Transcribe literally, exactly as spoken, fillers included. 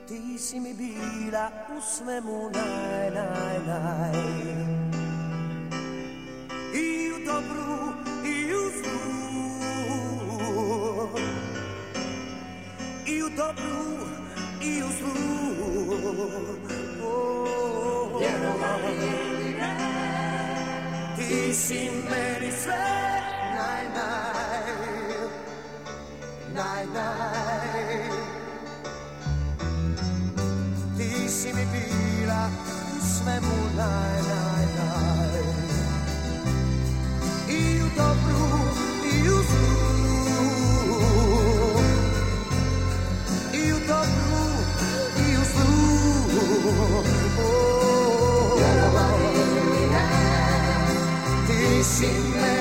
Ti si mi bila u svemu naj, naj, naj. I u dobru i u zlu, i u dobru i u zlu. Oh, vjerovali ili ne, ti si meni sve naj, naj, naj, naj. Ti si mi bila u svemu naj, naj, naj. I u dobru i u zlu, i u dobru i u zlu. Oh, vjerovali ili ne, ti si me